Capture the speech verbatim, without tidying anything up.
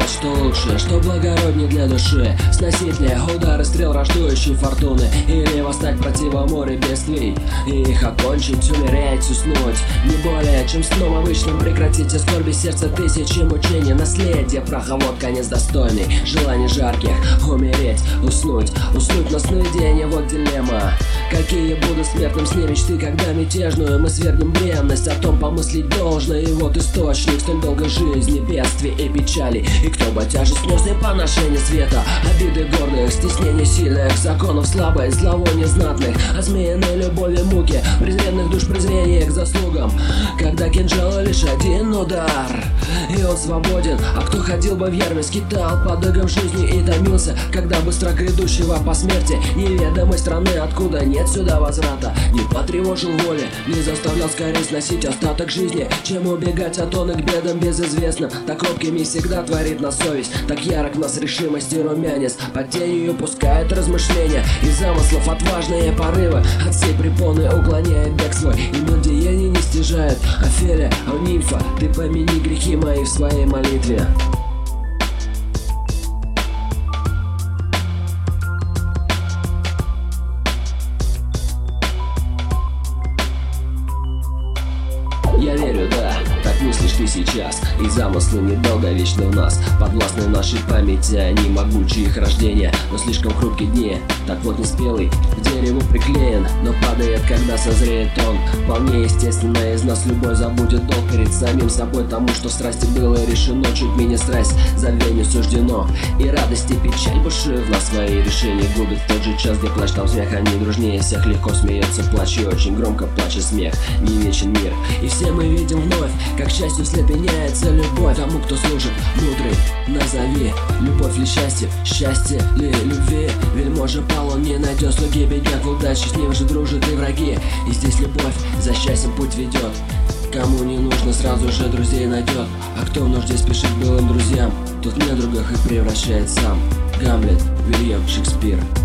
знать, что лучше, что благороднее для души. Сносить ли удары стрел рождующей фортуны, или восстать против моря бедствий и их окончить, умереть, уснуть. Не более чем сном обычным прекратите скорби сердца тысячи мучений. Наследие, праховод, конец достойный желаний жарких. Умереть, уснуть, уснуть на сновидение, вот дилемма. Какие будут смертным сне мечты, когда мятежную мы свергнем бренность, о том помыслить должно. И вот источник столь долгой жизни, бедствий и печали. И кто бы тяжесть слез и поношение света, обиды гордых, стеснение сильных, законов слабой, зловония знатных, осмеянной любови муки, презренных душ презрения к заслугам. Когда кинжала лишь один удар, и он свободен. А кто ходил бы в ярме, скитал под игом жизни и томился, когда быстро грядущего по смерти неведомой страны, откуда нет сюда возврата, не потревожил воли, не заставлял скорее сносить остаток жизни, чем убегать от он и к бедам безызвестным. Так робкими всегда творит нас совесть, так ярок в нас решимость и румянец. Под тенью пускает размышления и замыслов отважные порывы, от всей препоны уклоняет бег свой, и мир деяний не стяжает. Офелия, о нимфа, ты помяни грехи мои в своей молитве. Я верю, да, так мыслишь ты сейчас, и замыслы недолго вечны в нас, подвластны нашей памяти, они могучие их рождения, но слишком хрупкие дни. Так вот неспелый к дереву приклеен, но падает, когда созреет он. Вполне естественно, из нас любой забудет долг перед самим собой, тому, что страсти было решено, чуть менее страсть забвению суждено. И радость и печаль бушуют в нас, свои решения губят в тот же час, где плач, там смех, они дружнее всех, легко смеется плач, и очень громко плачет смех. Не вечен мир, и все мы видим вновь, как счастью вслед меняется любовь. Тому, кто служит, мудрый, назови, любовь ли счастье, счастье ли любви. Вельможа пал, он не найдет слуги, бедняк в удаче, с ним же дружат и враги. И здесь любовь за счастьем путь ведет, кому не нужно, сразу же друзей найдет. А кто в нужде спешит былым друзьям, тот в недругах и превращает сам. Гамлет, Вильям Шекспир.